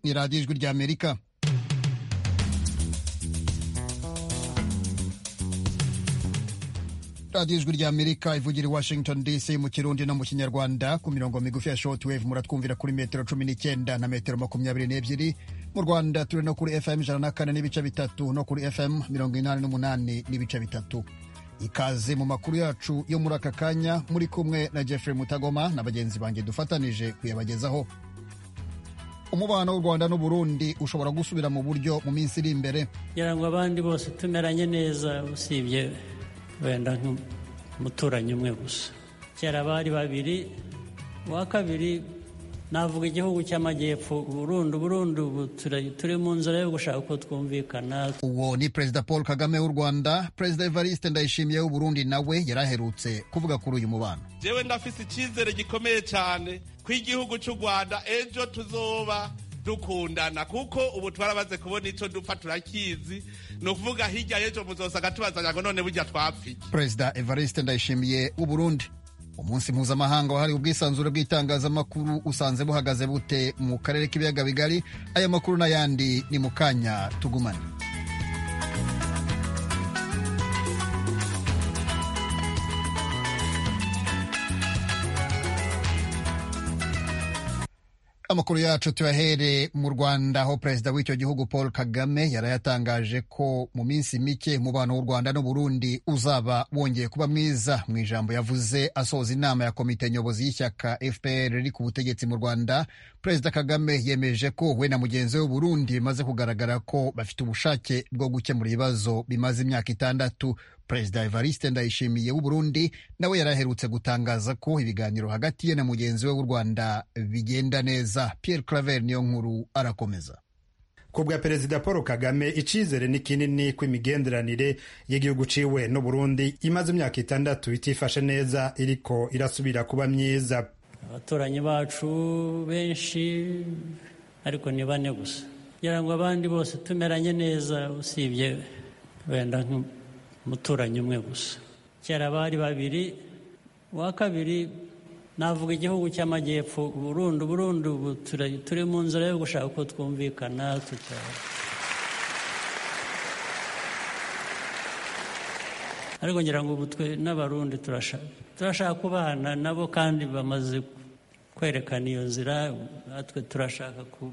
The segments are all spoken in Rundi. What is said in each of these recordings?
radiyo ijwi ry'Amerika. radiyo ijwi ry'Amerika ivugira i Washington DC mu Kirundi no mu Kinyarwanda ku mirongo migufi ya shortwave muratwumvira kuri metero 19 na metero 22. Mu Rwanda turi no kuri FM 104 n'ibice bitatu no kuri FM 88 n'ibice bitatu. Ikaze mu makuru yacu yo muri aka kanya, muri kumwe na Jeffrey Mutagoma na bagenzi banjye dufatanije kuyabagezaho. Umubano w'u Rwanda n'u Burundi ushobora gusubira mu buryo mu minsi iri imbere. Kugira ngo abandi bose tumeranye neza, usibye wenda nk'umuturanyi umwe gusa. Kera bari babiri, uwa kabiri navuga igihugu cy'amajyepfo, Burundi turi mu nzira yo gushaka ko twumvikana. Uwo ni Perezida Paul Kagame w'u Rwanda. Perezida Evariste Ndayishimiye w'u Burundi nawe yaraherutse kuvuga kuri uyu mubano. Jewe ndafise icyizere gikomeye cyane ko igihugu cy'u Rwanda ejo tuzoba dukundana, kuko ubu twarabaze kubona icyo dupfa turakizi. No kuvuga hirya y'ejo muzosaga tubazanya ngo none burya twapfike. Perezida Evariste Ndayishimiye w'u Burundi. Umunsi mpuzamahanga wahariwe ubwisanzure bw'itangazamakuru usanze buhagaze bute mu karere k'ibiyaga bigari? Aya makuru n'ayandi ni mu kanya, tugumane. Amakuru yacu tuyahere mu Rwanda, aho perezida w'icyo gihugu Paul Kagame yarayatangaje ko mu minsi mike umubano w'u Rwanda n'u Burundi uzaba wongeye kuba mwiza. Mu ijambo yavuze asoza inama ya komite nyobozi y'ishyaka FPR riri ku butegetsi mu Rwanda, Perezida Kagame yemeje ko we na mugenzi we w'u Burundi bimaze kugaragara ko bafite ubushake bwo gukemura ibibazo bimaze imyaka 6. Perezida Evariste Ndayishimiye w'u Burundi nawe yaraherutse gutangaza ko ibiganiro hagati ye na mugenzi we w'u Rwanda bigenda neza. Pierre Claver niyo nkuru arakomeza. Kubwa Perezida Paul Kagame, icizere ni kinini ko imigenderanire y'igihugu ciwe n'u Burundi imaze imyaka 6 itifashe neza iriko irasubira kuba myiza. Abaturanyi bacu benshi ariko ni bane gusa, kugira ngo abandi bose tumeranye neza, usibye wenda umuturanyi umwe gusa. Kera bari babiri, uwa kabiri navuga igihugu cy'amajyepfo, Burundi turi mu nzira yo gushaka ko twumvikana. Ariko ngira ngo ubu twe n'Abarundi turashaka kubana nabo, kandi bamaze kwerekana iyo nzira. Natwe turashaka ku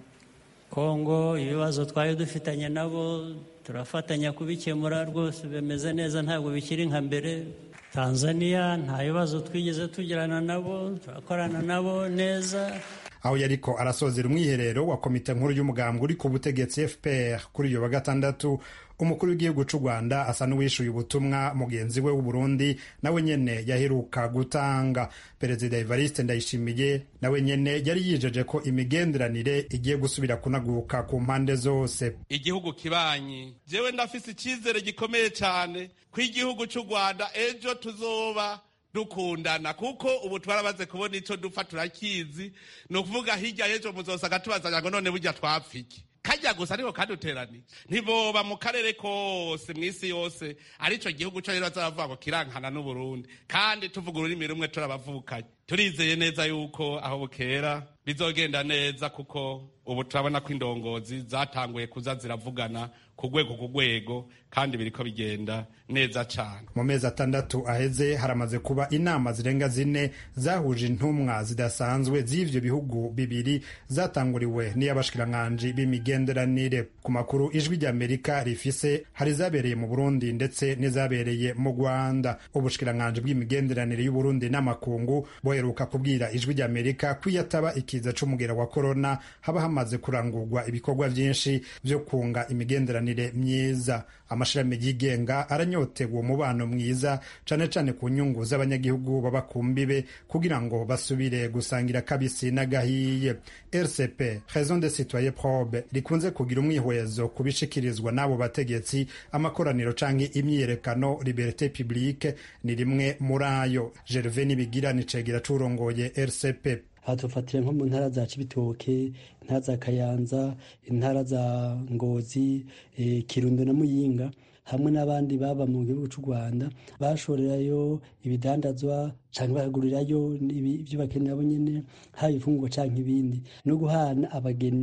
Kongo, ibibazo twari dufitanye nabo turafatanya kubikemura, rwose bimeze neza, ntabwo bikiri nka mbere. Tanzania nta bibazo twigeze tugirana nabo, turakorana nabo neza. Aho yariko arasozera umwiherero wa komite nkuru y'umugambwe uri ku butegetsi FPR kuri iyo wa gatandatu, umukuru w'igihugu cy'u Rwanda asa n'uwishuye ubutumwa mugenzi we w'u Burundi nawe nyene yaheruka gutanga. Perezida Evariste Ndayishimiye nawe nyene yari yijeje ko imigenderanire igiye gusubira kunaguka ku mpande zose. Igihugu kibanyi, jewe ndafise icyizere gikomeye cyane ko igihugu cy'u Rwanda ejo tuzoba dukundana, kuko ubu twarabaze kubona icyo dupfa turakizi. No kuvuga hirya y'ejo muzosaga tubazanya ngo none burya twapfike. Kajya gusa ariko kaduterani ntiboba mu karere kose mw'isi yose arico gihugu cyo rero azavuga ngo kirankana n'u Burundi, kandi tuvuga ururimi rumwe turabavukanye. Turizeye neza yuko aho bukera bizogenda neza, kuko ubu turabona ko indongozi zatanguye kuza ziravugana ku rwego, kandi biriko bigenda neza cyane. Mu mezi 6 aheze haramaze kuba inama zirenga 4 zahuje intumwa zidasanzwe z'ivyo bihugu bibiri, zatanguriwe n'iy'abashikiranganje b'imigenderanire. Ku makuru ijwi ry'Amerika rifise, hari zabereye mu Burundi ndetse n'izabereye mu Rwanda. Ubushikiranganje bw'imigenderanire y'u Burundi n'amakungu boheruka kubwira ijwi ry'Amerika ko yataba ikiza c'umugera wa corona haba hamaze kurangurwa ibikorwa byinshi byo kunga imigenderanire myiza. Amashirahamwe yigenga aranyotewe umubano mwiza, cane cane ku nyungu z'abanyagihugu baba kumbibe, kugira ngo basubire gusangira kabisi n'agahiye. RCP, Raison des Citoyens Probe, rikunze kugira umwihwezo kubishikirizwa n'abo bategetsi. Amakoraniro canke imyiyerekano Liberté Publique ni rimwe muri ayo. Gervais Nibigira ni cegera curongoye RCP. Hatufatira nko mu ntara za Cibitoke, intara za Kayanza, intara za Ngozi, Kirundo na Muyinga, hamwe n'abandi baba mu gihugu cy'u Rwanda bashorerayo ibidandazwa cyangwa bagurirayo ibyo bakeneye abo nyene, haba ifungurwa cyangwa ibindi, no guhana abageni.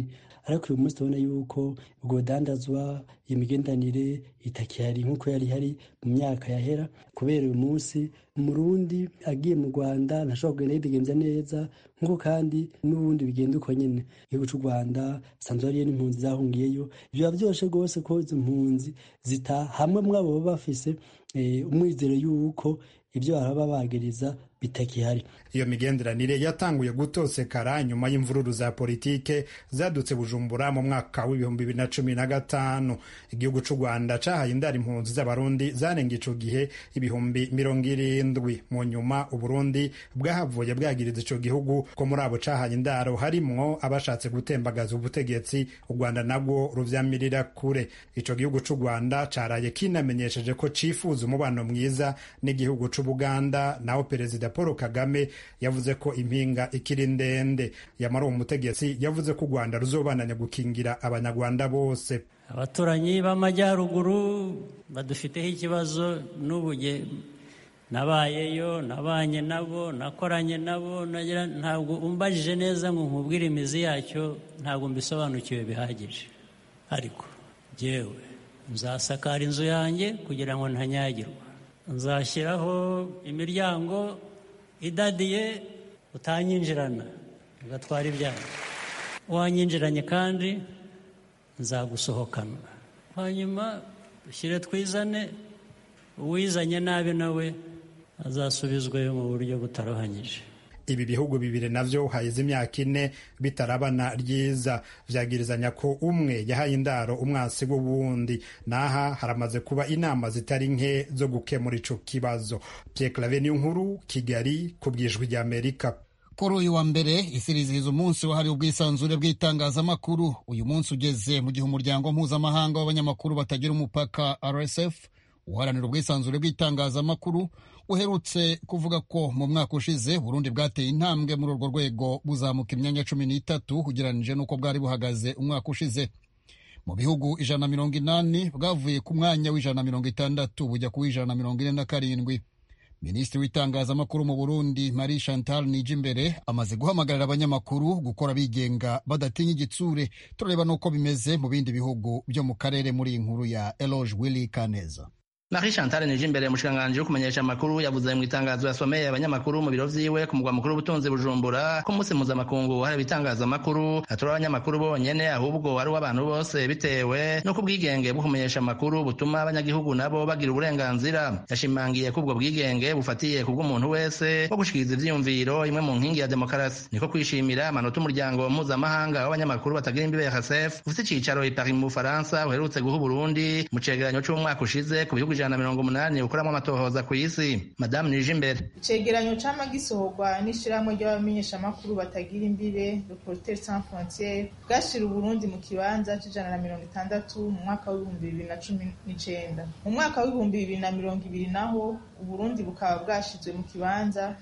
ariko uyu munsi tubona yuko ubwo budandazwa imigendanire itakihari nk'uko yari hari mu myaka yahera, kubera uyu munsi umurundi agiye mu Rwanda ntashobora kugenda yidegemvya neza nk'uko kandi n'ubundi bigenda uko nyene. Igihugu c'u Rwanda sanzwe hariyo n'impunzi zahungiyeyo, biba vyoshe rwose ko izo mpunzi zitaha hamwe mwabo baba bafise umwizero yuko ibyo baraba bagiriza bitakihari. Iyo migenderanire yatanguye gutosekara nyuma y'imvururu za politike zadutse Bujumbura mu mwaka w'ibihumbi 2015. Igihugu c'u Rwanda cahaye indaro impunzi z'abarundi zarenga ico gihe ibihumbi 70. Mu nyuma Uburundi bwahavuye bwagiriza ico gihugu ko muri abo cahaye indaro harimwo abashatse gutembagaza ubutegetsi, u Rwanda nabwo ruvyamirira kure. Ico gihugu c'u Rwanda caraye kinamenyesheje ko cifuza umubano mwiza n'igihugu c'u Buganda, naho Perezida Paul Kagame yavuze ko impinga ikiri ndende. Yamara uwo mutegetsi yavuze ko u Rwanda ruzobananya gukingira abanyarwanda bose. Abaturanyi b'amajyaruguru badufiteho ikibazo n'ubu nabayeyo, nabanye nabo, nakoranye nabo, ntabwo umbajije neza ngo nkubwire imizi yacyo, ntabwo mbisobanukiwe bihagije, ariko jyewe nzasakara inzu yanjye kugira ngo ntanyagirwa, nzashyiraho imiryango idadiye utanyinjirana ugatwara ibyanyu, wanyinjiranye kandi nzagusohokana, hanyuma dushyire twizane, uwizanye nabi nawe azasubizwayo mu buryo butarohanyije. Ibi bihugu bibiri navyo haheze imyaka 4 bitarabana ryiza, vyagirizanya ko umwe yahaye indaro umwasi w'uwundi. Naha haramaze kuba inama zitari nke zo gukemura ico kibazo. Pierre Claver Niyonkuru, Kigali, ku bw'Ijwi ry'Amerika. Kuri uyu wa mbere isi irizihiza umunsi wahariwe ubwisanzure bw'itangazamakuru. Uyu munsi ugeze mu gihe umuryango mpuzamahanga w'abanyamakuru batagira umupaka RSF uharanira ubwisanzure bw'itangazamakuru uherutse kuvuga ko mu mwaka ushize Burundi bwateye intambwe muri urwo rwego buzamuka imyanya 13 ugereranije n'uko bwari buhagaze umwaka ushize. Mu bihugu 180 bwavuye ku mwanya w'160 bujya ku w'147. Minisitiri w'itangazamakuru mu Burundi Marie Chantal Nijimbere amaze guhamagarira abanyamakuru gukora bigenga badatinya igitsure. Turareba nuko bimeze mu bindi bihugu byo mu karere muri inkuru ya Eloge Willy Kaneza. Marie Chantal Nijimbere umushikiranganji wo kumenyesha amakuru yavuze mu itangazo yasomeye abanyamakuru mu biro vyiwe ku mugwa mukuru w'ubutunzi Bujumbura ko umunsi mpuzamakungu hari ibitangazamakuru atari abanyamakuru bonyene ahubwo ari w'abantu bose, bitewe no kubwigenge bwo kumenyesha amakuru butuma abanyagihugu nabo bagira uburenganzira. Yashimangiye ko ubwo bwigenge bufatiye ku bw'umuntu wese wo gushikiriza ivyiyumviro, imwe mu nkingi ya demokarasi. Niko kwishimira amanota umuryango mpuzamahanga w'abanyamakuru batagira imbibe RSF ufite icicaro i Paris mu Bufaransa uherutse guha Burundi mu cegeranyo c'umwaka ushize ku bihugu 180 ukuramo amatohoza ku isi. Madame Nijimbere: icegeranyo cama gisohorwa n'ishirahamwe ry'abamenyesha amakuru batagira imbibe Reporters sans frontières bwashira Burundi mu kibanza c'160 mu mwaka wa 2019. Mu mwaka wa 2020 naho Burundi bukaba bwashizwe mu kibanza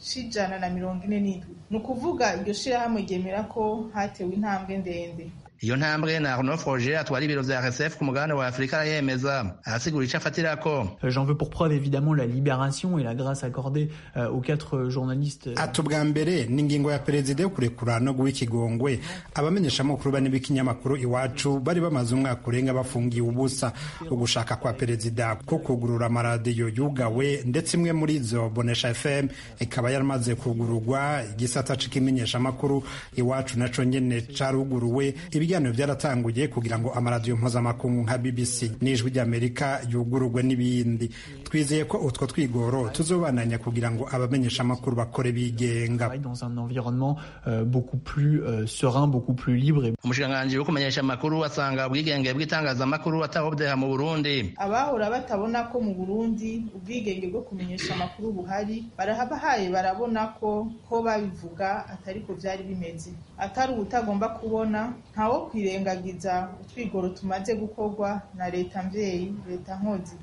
c'147. Nukuvuga iryo shirahamwe ryemera ko hatewe intambwe ndende. Iyo ntambwe na Arnaud Froger atwara ibiro vya RSF ku mugabane wa Afrika yemeza, arasigura ico afatirako. J'en veux pour preuve évidemment la libération et la grâce accordée aux 4 journalistes. Atubwa mbere n'ingingo ya perezida yo kurekura no guha ikigongwe abamenyesha amakuru bane b'ikinyamakuru Iwacu bari bamaze umwaka urenga bafungiye ubusa. Ugushaka kwa perezida ko kugurura amaradiyo yugawe, ndetse imwe muri zo Bonesha FM ikaba yaramaze kugururwa. Igisata c'ikimenyesha amakuru Iwacu naco nyene caruguruwe. Ibiganiro byaratanguye kugira ngo amaradiyo mpuzamakungu nka BBC n'Ijwi ry'Amerika yugururwe n'ibindi. Twizeye ko utwo twigoro tuzobananya kugira ngo abamenyesha amakuru bakore bigenga dans un environnement beaucoup plus serein, beaucoup plus libre. Umushikiranganji wo kumenyesha amakuru asanga ubwigenge bw'itangazamakuru atahobdeha mu Burundi. Abahora batabona ko mu Burundi ubwigenge bwo kumenyesha amakuru buhari barahabahaye barabona ko babivuga atari ko byari bimeze, atari ubutagomba kubona ntawo kwirengagiza utwigoro tumaze gukorwa na leta mvyeyi, leta nkozi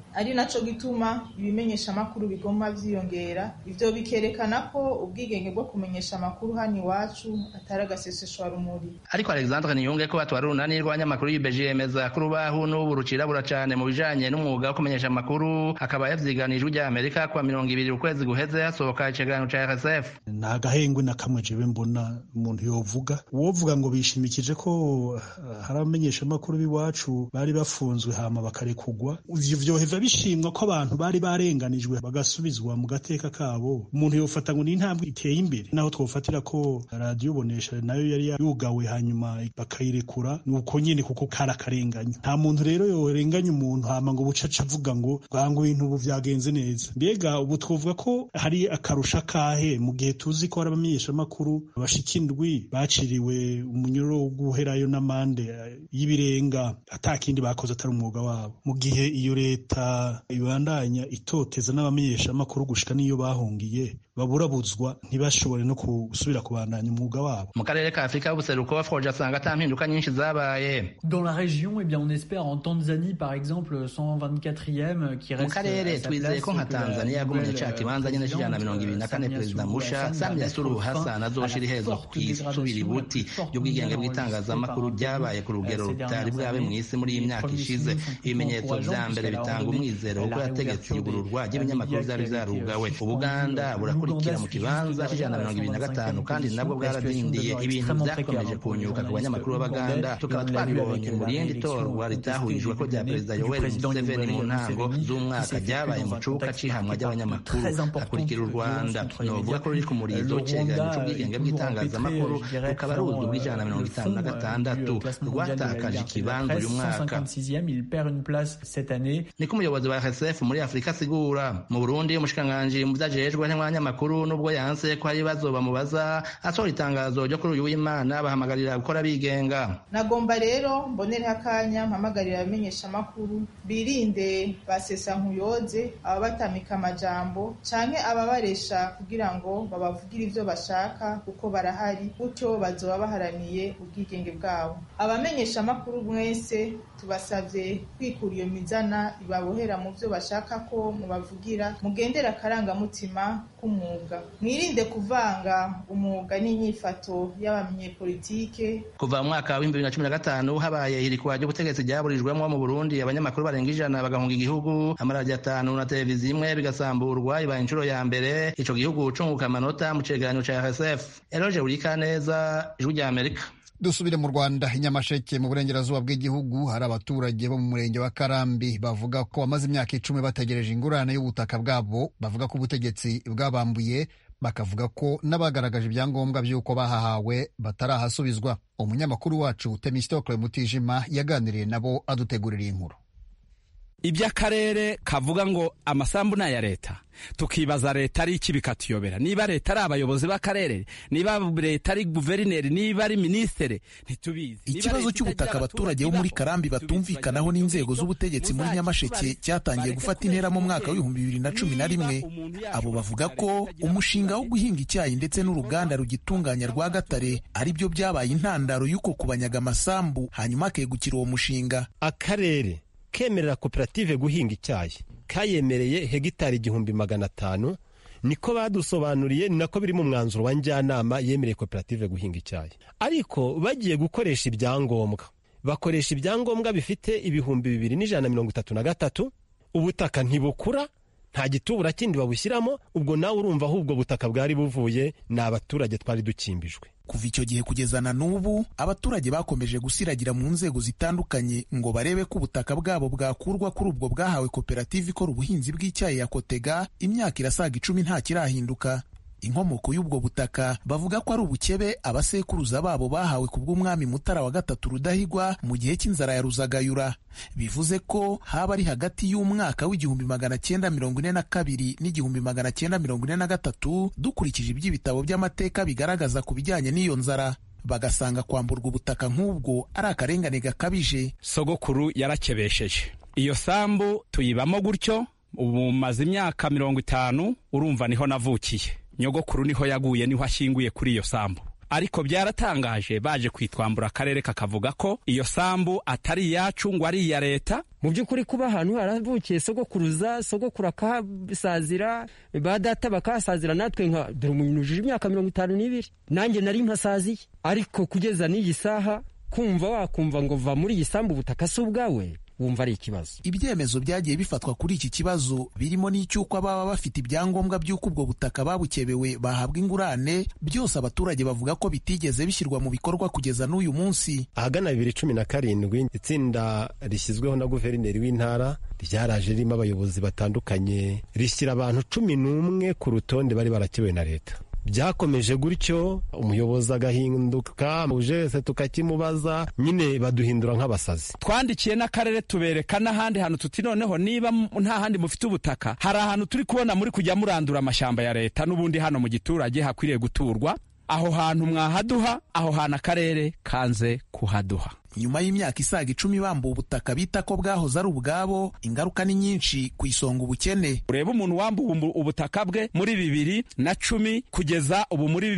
ari naco gituma ibimenyesha amakuru bigomba vyiyongera. Ivyo bikerekana ko ubwigenge bwo kumenyesha amakuru hano iwacu atari agaseseshwa rumuri. Ariko Alexandre Niyunge ko batwara urunani rw'abanyamakuru y'UBG yemeza ko urubaho n'ubu rucirabura cane mu bijanye n'umwuga wo kumenyesha amakuru, akaba yavyiganije ujya Amerika kwa 20 ukwezi guheze hasohoka icegeranyo ca RSF. Nta gahengwe na kamwe jewe mbona umuntu wovuga ngo bishimikije ko hari abamenyesha amakuru b'iwacu bari bafunzwe hama bakarekugwa. Ivyo vyoheva bishimwa ko abantu bari barenganijwe bagasubizwa mu gateka kabo. Umuntu yofata ngo ni intambwe iteye imbere, naho twofatira ko radio Bonesha nayo yari yugawe hanyuma bakayirekura, nuko nyene kuko karakarenganya. Nta muntu rero yorenganya umuntu hama ngo bucaca avuga ngo bwangu ibintu ubu vyagenze neza. Mbega ubu twovuga ko hari akarusha kahe mu gihe tuzi ko hari abamenyesha amakuru bashikindwi baciriwe umunyoro wo guherayo n'amande y'ibirenga atakindi bakoze atari umwuga wabo, mu gihe iyo leta ibandanya itoteza n'abamenyesha amakuru gushika niyo bahungiye baburabuzwa ntibashobore no gusubira kubandanya umwuga wabo. Mu karere ka Afrika y'ubuseruko Froja asanga ata mpinduka nyinshi zabaye. Dans la région, eh bien on espère en Tanzanie par exemple 124e qui reste. Mu karere twizeye ko nka Tanzania yagumye ca kibanza nyene c'ijana 24 Perezida Musha Samia Suluhu Hassan azoshira iherezo kwisubira ibuti y'ubwigenge bw'itangazamakuru ryabaye ku rugero rutari bwabe mw'isi muri iyi myaka ishize. Ibimenyetso vya mbere bitanga umwizero ko yategetse igururwa ry'ibinyamakuru vyari vyarugawe. Ubuganda burakurikira mu kibanza c'ijana 25 kandi nabwo bwaradindiye. Ibintu vyakomeje kunyuka ku banyamakuru b'Abaganda, tukaba twabibonye mu rindi torwa ritahurijwe ko rya Perezida Yoweri Museveni mu ntango z'umwaka ryabaye mu cuka c'ihamwa ry'abanyamakuru hakurikira u Rwanda. Novuga ko ruri ku murizo w'icegeranyo c'ubwigenge bw'itangazamakuru rukaba ruzi ubw'ijana 56 rwatakaje ikibanza uyu mwaka. Niko umuyobozi wa RSF muri Afrika asigura. Mu Burundi umushikiranganji mu vyajejwe n'abanyamakuru nubwo yanse ko hari ibibazo bamubaza asohora itangazo ryo kuri uyu w'Imana bahamagarira gukora bigenga. Nagomba rero mbonereho akanya mpamagarira abamenyesha amakuru birinde basesa nkuyoze ababatamika amajambo canke ababaresha kugira ngo babavugire ivyo bashaka kuko barahari, gutyo bazoba baharaniye ubwigenge bwabo. Abamenyesha amakuru mwese tubasavye kwikura iyo mizana ibabohera mu vyo bashaka ko mubavugira, mugendera akarangamutima k'umwuga, mwirinde kuvanga umwuga n'inyifato y'abanyepolitike. Kuva mu mwaka wa 2015 habaye irikwa ry'ubutegetsi ryaburijwemo mu Burundi abanyamakuru barenga 100 bagahunga igihugu, amaradiyo 5 na televiziyo imwe bigasamburwa. Ibaye inshuro ya mbere ico gihugu cunguka amanota mu cegeranyo ca RSF. Eloge Urikaneza, Ijwi rya Amerika. Dusubire mu Rwanda. I Nyamasheke mu burengerazuba bw'igihugu hari abaturage bo mu murenge wa Karambi bavuga ko bamaze imyaka 10 bategereje ingurane y'ubutaka bwabo. Bavuga ko ubutegetsi bwabambuye, bakavuga ko n'abagaragaje ibyangombwa by'uko bahahawe batarahasubizwa. Umunyamakuru wacu Temistokle Mutijima yaganiriye nabo adutegurira inkuru. Iby'akarere kavuga ngo amasambu na ya leta, tukibaza leta ari iki bikatuyobera. Niba leta ari abayobozi b'akarere, niba leta ari guverineri, niba ari ministere, ntitubizi. Ikibazo cy'ubutaka abaturage bo muri Karambi batumvikanaho n'inzego z'ubutegetsi muri Nyamasheke cyatangiye gufata intera mu mwaka wa 2011. Abo bavuga ko umushinga wo guhinga icyayi ndetse n'uruganda rugitunganya rwa Gatare ari byo byabaye intandaro y'uko kubanyaga amasambu hanyuma akegukira uwo mushinga. Akarere kemerera koperative guhinga icyayi kayemereye hegitari 1500, niko badusobanuriye, ni nako biri mu mwanzuro wa njyanama yemereye koperative guhinga icyayi. Ariko bagiye gukoresha ibyangombwa, bakoresha ibyangombwa bifite 2133, ubutaka ntibukura, nta gitubura kindi babushyiramo. Ubwo nawe urumva aho ubwo butaka bwari buvuye, ni abaturage twari dukimbijwe. Kuva icyo gihe kugeza na n'ubu abaturage bakomeje gusiragira mu nzego zitandukanye ngo barebe ko ubutaka bwabo bwakurwa kuri ubwo bwahawe koperative ikora ubuhinzi bw'icyayi ya Kotega. Imyaka irasaga 10 nta kirahinduka. Inkomoko y'ubwo butaka bavuga ko ari ubukebe abasekuruza babo bahawe ku bw'umwami Mutara wa gatatu Rudahigwa mu gihe cy'inzara ya Ruzagayura. Bivuze ko haba ari hagati y'umwaka w'1942 n'1943 dukurikije iby'ibitabo by'amateka bigaragaza ku bijyanye n'iyo nzara. Bagasanga kwamburwa ubutaka nk'ubwo ari akarengane gakabije. Sogokuru yarakebesheje iyo sambu tuyibamo gutyo, ubu maze imyaka 50. Urumva niho navukiye, nyogokuru niho yaguye, niho ashyinguye kuri iyo sambu. ariko byaratangaje baje kwitwambura akarere kakavuga ko iyo sambu atari iyacu ngo ari iya leta. Mu by'ukuri kuba ahantu haravukiye sogokuru akahasazira, ba data bakahasazira, natwe nka dore umuntu ujije imyaka 52 nanjye nari mpasaziye, ariko kugeza n'iyi saha wakumva ngo va muri iyi sambu ubutaka si ubwawe, wumva ari ikibazo. Ibyemezo byagiye bifatwa kuri iki kibazo birimo n'icyuko ababa bafite ibyangombwa by'uko ubwo butaka babukebewe bahabwa ingurane, byose abaturage bavuga ko bitigeze bishyirwa mu bikorwa kugeza n'uyu munsi. Ahagana 2017 itsinda rishyizweho na guverineri w'intara ryaraje ririmo abayobozi batandukanye rishyira abantu 11 ku rutonde bari barakebewe na leta. Byakomeje gutyo, umuyobozi agahinduka, ujese tukakimubaza, nyine baduhindura nk'abasazi. Twandikiye n'akarere tubereka n'ahandi hantu tuti noneho niba nta handi mufite ubutaka, hari ahantu turi kubona muri kujya murandura amashyamba ya leta n'ubundi hano mu giturage hakwiriye guturwa, aho hantu mwahaduha, aho hantu akarere kanze kuhaduha. Nyuma y'imyaka isaga 10 bambuwe ubutaka bita ko bwahoze ari ubwabo, ingaruka ni nyinshi ku isonga ubukene. Ureba umuntu wambuwe ubutaka bwe muri 2010 kugeza ubu muri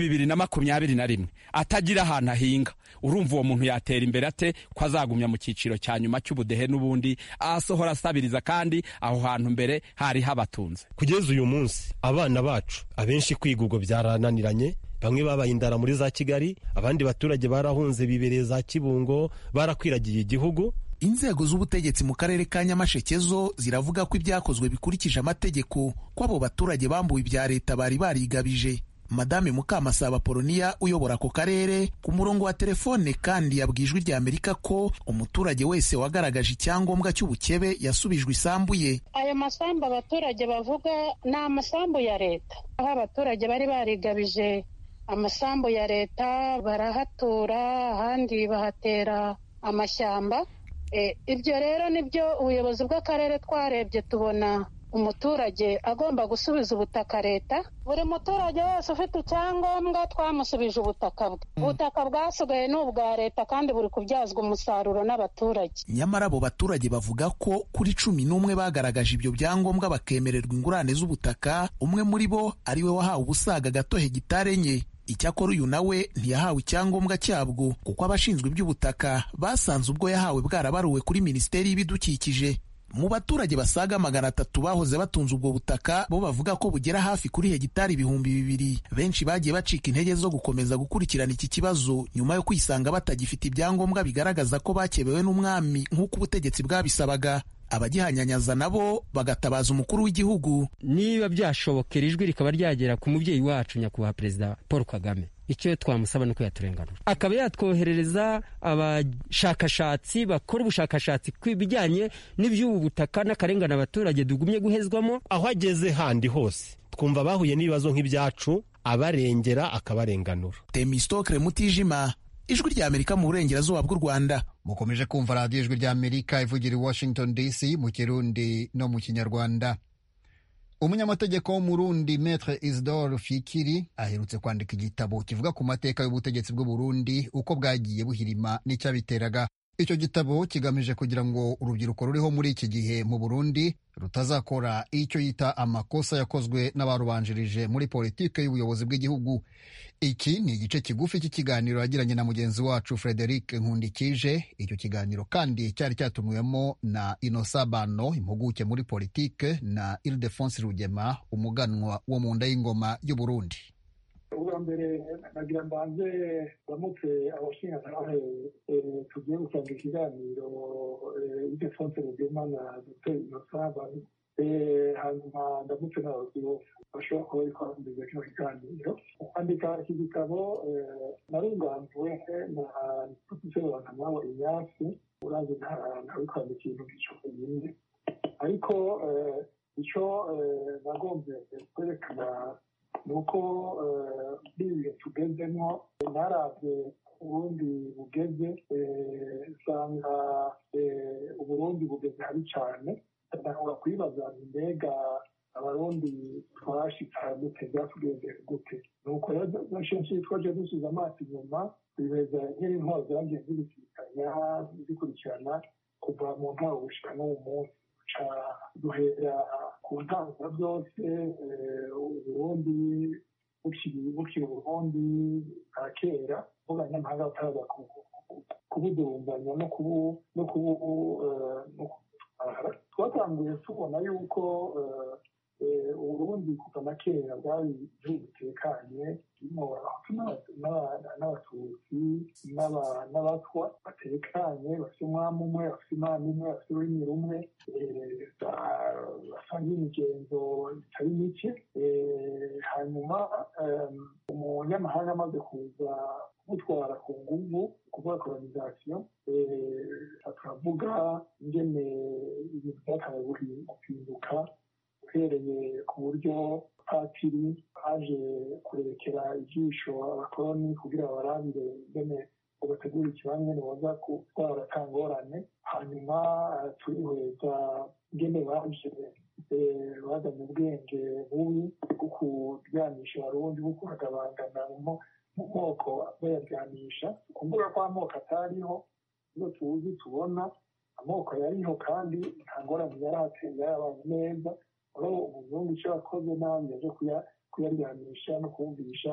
2021 atagira ahantu ahinga, urumva uwo muntu yatera imbere ate ko azagumya mu cyiciro cya nyuma cy'ubudehe n'ubundi asohora asabiriza, kandi aho hantu mbere hari habatunze. Kugeza uyu munsi abana bacu abenshi kwiga ubwo byarananiranye, bamwe babaye indara muri za Kigali, abandi baturage barahunze bibereye za Kibungo, barakwiragiye igihugu. Inzego z'ubutegetsi mu karere ka Nyamasheke zo ziravuga ko ibyakozwe bikurikije amategeko, ko abo baturage bambuwe ibya leta bari barigabije. Madame Mukamasaba Polonia uyobora ako karere ku murongo wa telefone kandi yabwiye Ijwi ry'Amerika ko umuturage wese wagaragaje icyangombwa cy'ubukebe yasubijwe isambu ye. Ayo masambu abaturage bavuga ni amasambu ya leta, aho abaturage bari barigabije amasambu ya leta barahatura, ahandi bahatera amashyamba. Ibyo rero nibyo ubuyobozi bw'akarere twarebye tubona umuturage agomba gusubiza ubutaka leta. Buri muturage wese ufite icyangombwa twamusubije ubutaka bwe. Ubutaka bwasigaye ni ubwa leta kandi buri kubyazwa umusaruro n'abaturage. Nyamara abo baturage bavuga ko kuri 11 bagaragaje ibyo byangombwa bakemererwa ingurane z'ubutaka, umwe muri bo ari we wahawe ubusaga gato hegitare 4. Icyakora uyu nawe ntiyahawe icyangombwa cyabwo kuko abashinzwe iby'ubutaka basanze ubwo yahawe bwarabaruwe kuri Minisiteri y'Ibidukikije. Mu baturage basaga 300 bahoze batunze ubwo butaka, bo bavuga ko bugera hafi kuri hegitari 2,000. Benshi bagiye bacika intege zo gukomeza gukurikirana iki kibazo nyuma yo kwisanga batagifite ibyangombwa bigaragaza ko bakebewe n'umwami nk'uko ubutegetsi bwabisabaga. Abagihanyanyaza nabo bagatabaza umukuru w'igihugu. Niba byashobokera ijwi rikaba ryagera ku mubyeyi wacu nyakubahwa Perezida Paul Kagame, icyo twamusaba nuko yaturenganura, akaba yatwoherereza abashakashatsi bakora ubushakashatsi kw'ibijyanye n'iby'ubu butaka n'akarengane abaturage dugumye guhezwamo. Aho ageze handi hose twumva bahuye n'ibibazo nk'ibyacu, abarengera akabarenganura. Temistokle Mutijima, Ijwi ry'Amerika mu burengerazuba bw'u Rwanda. Mukomeje kumva radiyo Ijwi ry'Amerika ivugira i Washington DC mu Kirundi no mu Kinyarwanda. Umunyamategeko w'Umurundi Maître Isidore Fikiri aherutse kwandika igitabo kivuga ku mateka y'ubutegetsi bw'u Burundi, uko bwagiye buhirima n'icyabiteraga. Icyo gitabo kigamije kugira ngo urubyiruko ruriho muri iki gihe mu Burundi rutazakora icyo yita amakosa yakozwe n'abarubanjirije muri politike y'ubuyobozi bw'igihugu. Iki ni igice kigufi cy'ikiganiro yagiranye na mugenzi wacu Frederic Nkundikije. Icyo kiganiro kandi cyari cyatumiwemo na Innocent Bano, impuguke muri politike, na Ildefonse Rugema, umuganwa wo mu nda y'ingoma y'u Burundi. Ubwa mbere nagira mbanze bamutse abashingantahe tugiye gutanga ikiganiro Ildefonse Rugema na Dr. Innocent Bano, hanyuma ndamutse n'abayobozi bose bashobora kuba bari kwambuza kino kiganiro. Kwandika iki gitabo narunganzwe na Professor Bankamwabo Ignace, urazi ntawe kwandika ikintu gico nyine, ariko icyo nagombye kwerekana nuko bibiye tugezemo naravye Uburundi bugeze, usanga Uburundi bugeze habi cyane. Ndashobora kwibaza mbega abarundi twashika dute, byatugenze gute? Nuko rero kenshi twaje dusubiza amaso inyuma, bibeza nk'intwaro zagiye zibisikanya zikurikirana kuva mu ntaho gushika n'uwo munsi. Duhera ku ntango byose Uburundi bukiri Uburundi bwa kera vuga abanyamahanga bataraza kubudurumbanya no kubutwara. Twatanguye tubona yuko Uburundi kuva na kera bwari igihugu gitekanye kirimo abahutu n'abatutsi n'abatwa batekanye, bafite umwami umwe, bafite imana imwe, bafite ururimi rumwe, basangiye imigenzo itari mike. Hanyuma umunyamahanga amaze kuza gutwara ku nguvu, kuvuga colonization, turavuga ingene ibintu byakabaye guhinduka uhereye ku buryo patiri aje kurekera ijisho abakoloni kugira barabire ingene ubategura ikibanza ingene boza gutwara atangorane. Hanyuma turihweza ingene baje bazanye ubwenge bubi bwo kuryanisha abarundi, bwo kubagabangana mu moko bayaryanisha. Kuvuga ko amoko atariho, iyo tuzi tubona amoko yariho kandi nta ngorane yarateye, yarabaye neza. Umuzungu icyo yakoze nabi yaje kuyaryanisha no kumvisha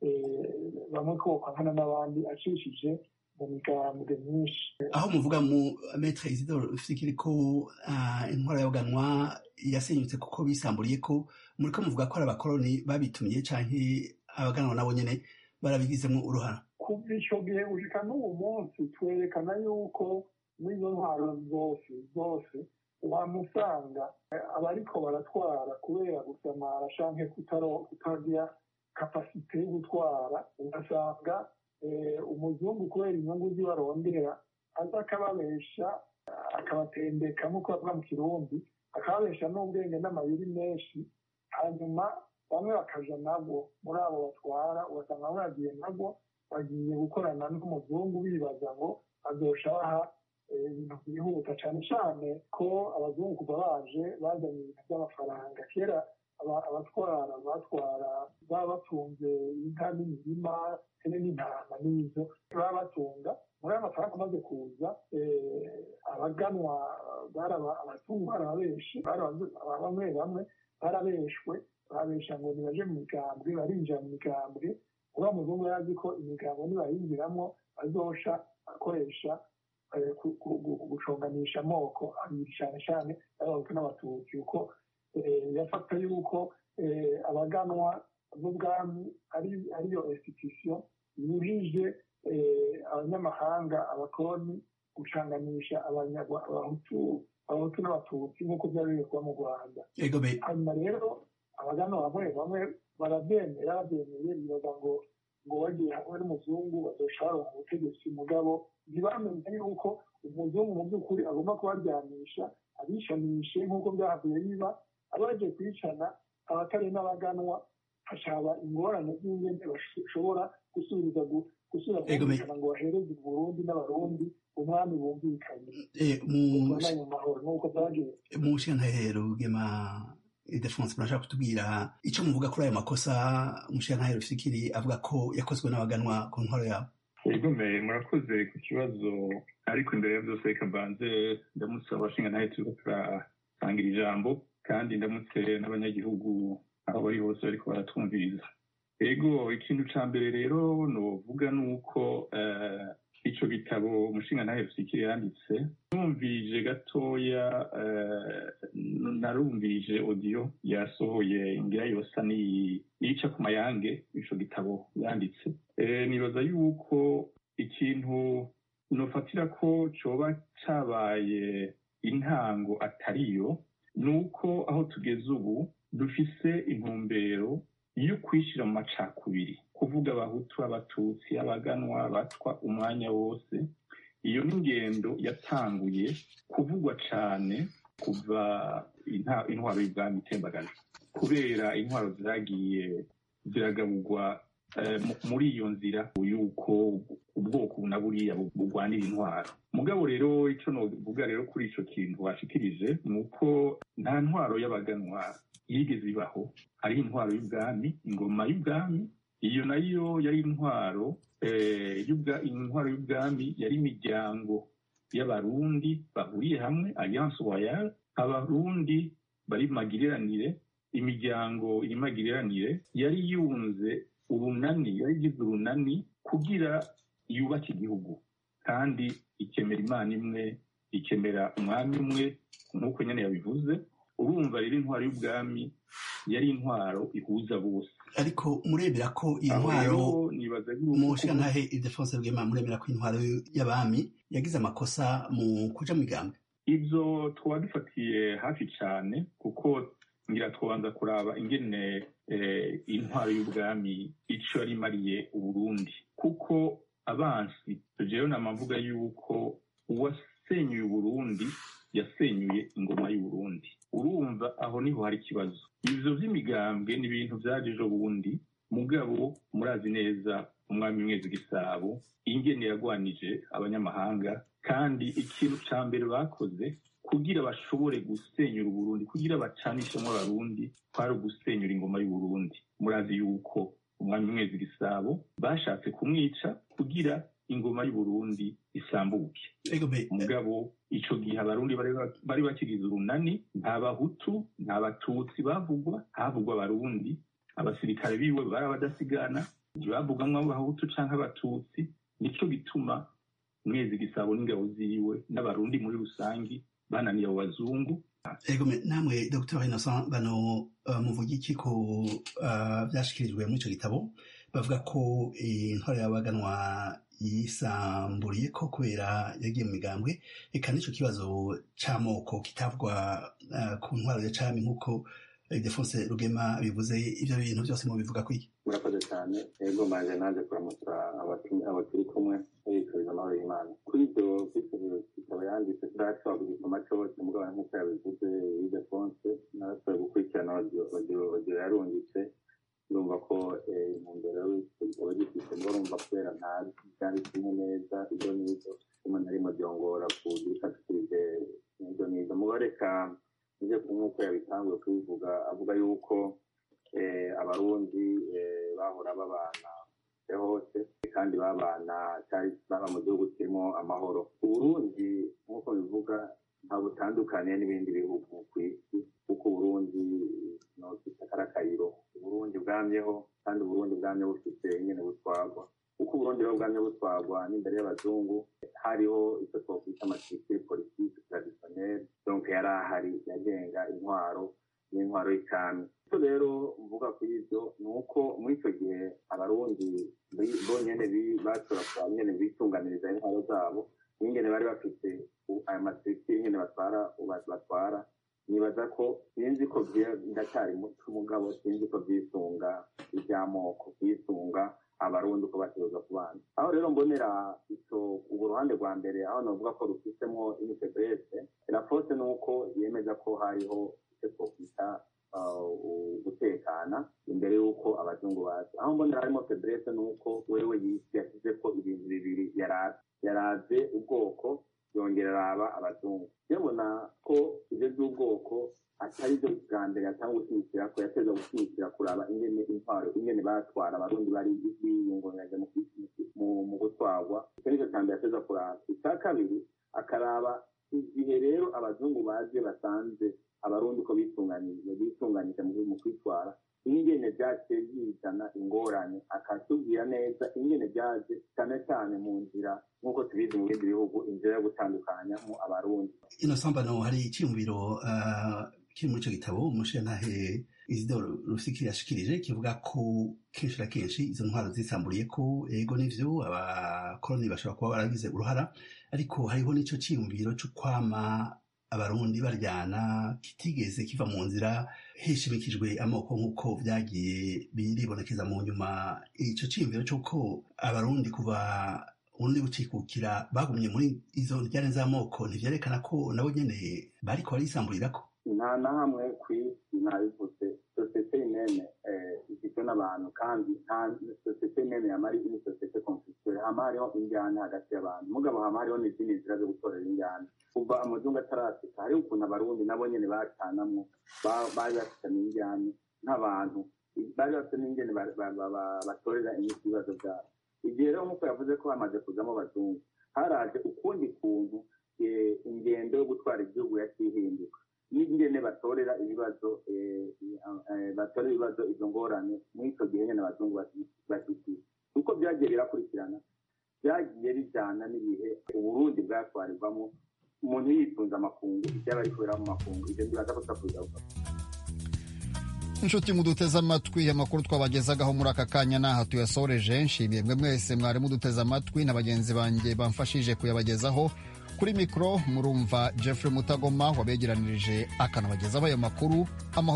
bamwe ko bakwana n'abandi acishije mu migambwe myinshi. Aho muvuga mu Maître Isidore Fikiri ko intwara y'abaganwa yasenyutse kuko bisamburiye ko, muriko muvuga ko ari abakoloni babitumye canke abaganwa nabo nyene barabigizemo uruhara? Kuva ico gihe gushika n'ubu munsi twerekana yuko n'izo ntwaro zose wamusanga abariko baratwara kubera gusamara canke kutagira kapasite yo gutwara. Ugasanga umuzungu kubera inyungu zibarondera aza akababesha, akabatendeka nk'uko bavuga mu Kirundi, akababesha n'ubwenge n'amayeri menshi. Hanyuma bamwe bakaja nabo muri abo batwara, ugasanga bamwe bagiye nabo bagiye gukorana n'umuzungu bibaza ngo azosha baha ibintu byihuta, cyane cyane ko abazungu kuva baje bazanye ibintu by'amafaranga. Kera abatwara baba batunze inka n'imirima n'intama n'izo baba batunga. Muri ayo mafaranga amaze kuza, abaganwa abazungu barabenshi, bamwe barabeshwe, babesha ngo nibaje mu migambwe, barinjira mu migambwe. Uriya muzungu yari azi ko imigambwe nibayinjiramo azosha akoresha guconganisha amoko abiri, cyane cyane y'abahutu n'abatutsi, kuko yafata yuko abaganwa b'ubwami ariyo institution yujije abanyamahanga, abakoloni, gucanganisha abahutu n'abatutsi nk'uko byari biri kuba mu Rwanda. Hanyuma rero abaganwa bamwe barabyemeye bibaza ngo bagiye hamwe n'umuzungu bazoshara ubutegetsi, mugabo ntibamenye yuko umuzungu mu by'ukuri agomba kubaryanisha, abishanishe nk'uko byahavuye biba. Abagiye kwicana abatari n'abaganwa, hashaba ingorane z'ingene bashobora gusubira kumvikana ngo bahereze Burundi n'abarundi umwami bumvikanye mu mahoro, nk'uko byagiye. Mu nshingantahe Rugema Ildefonse, murashaka kutubwira icyo muvuga kuri ayo makosa umushingantahe Fikiri avuga ko yakozwe n'abaganwa ku ntwaro yabo? Murakoze ku kibazo, ariko imbere ya byose reka mbanze ndamutse abashingantahe turiko turasangira ijambo, kandi ndamutse n'abanyagihugu aho bari hose bariko baratwumviriza. Ikintu ca mbere rero novuga nuko ico gitabo umushingantahe Fikiri yanditse, numvije gatoya, narumvije audio yasohoye ngira yosa niyica ku mayange ico gitabo yanditse. Nibaza yuko ikintu nofatira ko coba cabaye intango atariyo, nuko aho tugeze ubu dufise intumbero yo kwishira mu macakubiri, kuvuga abahutu, abatutsi, abaganwa, abatwa umwanya wose. Iyo n'ingendo yatanguye kuvugwa cane kuva intwaro y'ubwami itembagaje, kubera intwaro zagiye ziragaburwa muri iyo nzira yuko ubwoko na buriya bugwanira intwaro. Mugabo rero ico novuga rero kuri ico kintu washikirije nuko nta ntwaro y'abaganwa yigeze ibaho. Hariho intwaro y'ubwami, ingoma y'ubwami, iyo nayo yari intwaro y'ubwami, yari imiryango y'abarundi bahuriye hamwe, alliance royale, abarundi bari magiriranire, imiryango irimagiriranire yari yunze urunani, yari igize urunani kugira yubake igihugu, kandi ikemera imana imwe, ikemera umwami umwe nk'uko nyine yabivuze. Urumva rero intwaro y'ubwami yari intwaro ihuza bose. Ariko murebera ko intwaro mushikantahe Ildefonse Rugema, murebera ko intwaro y'abami yagize amakosa mu kuja mu migambi? Ivyo twaba dufatiye hafi cyane, kuko ngira twabanza kuraba ingene intwaro y'ubwami ico yari imariye Uburundi, kuko abansi jewe namavuga yuko uwasenyuye Uburundi yasenyuye ingoma y'Uburundi. Urumva aho niho hari ikibazo. Ivyo vy'imigambwe ni ibintu vyaje ejo bundi, mugabo murazi neza umwami Mwezi Gisabo ingene yagwanije abanyamahanga, kandi ikintu ca mbere bakoze kugira bashobore gusenyura Uburundi, kugira bacanishemwo Abarundi, kwari ugusenyura ingoma y'Uburundi. Murazi yuko umwami Mwezi Gisabo bashatse kumwica kugira ingoma y'Uburundi isambuke. Mugabo ico gihe Abarundi bari bakigize urunani, nta Bahutu nta Batutsi bavugwa, havugwa Abarundi. Abasirikare biwe bari abadasigana, ntibavugamwo Abahutu canke Abatutsi. Nico gituma Mwezi Gisabo n'ingabo ziwe n'Abarundi muri rusangi bananiye abo bazungu. Namwe Dr. Innocent bano muvuga iki ko vyashikirijwe muri ico gitabo? Bavuga ko intwaro y'abaganwa yisamburiye ko kubera yagiye mu migambwe, eka n'ico kibazo c'amoko kitavugwa ku ntwaro ya cami nk'uko Ildefonse Rugema bivuze. Ivyo bintu vyose mubivuga kwiki? Murakoze cyane. Ego manje naje kuramutsa abaturi kumwe yituriza amahoro y'Imana. Kuri ivyo kitabo yanditse turashobora kugisoma cose, mugabo nk'uko yabivuze Ildefonse narashoboye gukurikirana audio yarungitse. Ndumva ko intumbero y'igitabo gifise ngo urumva kubera ntazi byanditsemo neza ibyo nizo rimwe na rimwe byongora kubifatirize ibyo nizo. Mugabo reka nje nk'uko yabitanguye kubivuga, avuga yuko Abarundi bahora babana hose kandi baba mu gihugu kirimo amahoro. Uburundi nk'uko bivuga nta butandukanye n'ibindi bihugu ku isi, kuko Uburundi akarakayiro. Uburundi bwamyeho, kandi Uburundi bwamye bufite nyene butwagwa. Uko Uburundi rero bwamye butwagwa n'imbere y'abazungu, hariho icyo twokwita amatricule politique traditionnelle, donc yari ahari yagenga intwaro n'intwaro y'icami. Icyo rero mvuga kuri ivyo ni uko muri ico gihe Abarundi bonyene bashobora nyene bitunganiriza intwaro zabo, n'ingene bari bafite aya matricule nyene batwara. Nibaza ko sinzi ko ndacyari muto, mugabo sinzi ko vyisunga ivy'amoko, vyisunga Abarundi uko bategerezwa kubana. Aho rero mbonera ico uruhande rwa mbere, aho novuga ko rufisemwo initegrese la force, nuko yemeza ko hariho icyo twokwita gutekana imbere y'uko abazungu baza. Aho mbonera harimo febrese nuko wewe yasize ko ibintu bibiri yaraze ubwoko yongera araba abazungu. Yabona ko ibyo by'ubwoko atari byo bwa mbere yatanga gushyigikira, ko yateza gushyigikira kuraba ingene intwaro ingene batwara Abarundi bari biyungunganya mu gutwarwa. Icyo nicyo cya mbere yateza kuraba. Icya kabiri akaraba igihe rero abazungu baje basanze Abarundi ko bitunganije mu kwitwara, ingene byaje bizana ingorane, akatubwira neza ingene byaje cyane cyane mu nzira nk'uko tubizi mu bindi bihugu, inzira yo gutandukanyamo Abarundi. Innocent bano hari icyumviro kiri muri ico gitabo umushirantahe Isidore Rusikiri yashikirije, kivuga ko kenshi na kenshi izo ntwaro zisamburiye ko ego n'ivyo abakoloni bashobora kuba baragize uruhara, ariko hariho n'ico ciyumviro cyo kwama Abarundi baryana kitigeze kiva mu nzira hishimikijwe amoko nk'uko vyagiye biribonekeza mu nyuma. Ico ciyumviro c'uko Abarundi kuva ubundi bucikukira bagumye muri izo njyane z'amoko ntivyerekana ko nabo nyene bariko barisamburirako? Nta na hamwe kw'isi nabivuze sosiyete nene igizwe n'abantu, kandi nta sosiyete nene yamari ni sosiyete conflictuelle. Hama hariho injyana hagati y'abantu, mugabo hama hariho n'izindi nzira zo gutorera injyana. Kuva amazungu atarashika hariho ukuntu Abarundi nabo nyene bacanamwo, bari bafitanye injyana nk'abantu, bari bafite n'ingene batorera imiti ibibazo vyabo. Igihe rero nk'uko yavuze ko hamaze kuzamo abazungu, haraje ukundi kuntu ingendo yo gutwara igihugu yacihinduka. n'ingene batorera ibibazo izo ngorane muri icyo gihe nyine abazungu bashyigikiye uko byagiye birakurikirana byagiye bijyana n'ibihe uburundi bwatwarirwamo umuntu yitunze amakungu ibyaba ari kubera mu makungu ibyo ntibaza ko tutakubigaruka. inshuti muduteze amatwi amakuru twabagezagaho muri aka kanya n'aha tuyasoreje. nshimiye mwe mwese mwari muduteze amatwi na bagenzi banjye bamfashije kuyabagezaho. kuri mikoro murumva Jeffrey Mutagoma wabegeranirije akanabagezaho ayo makuru.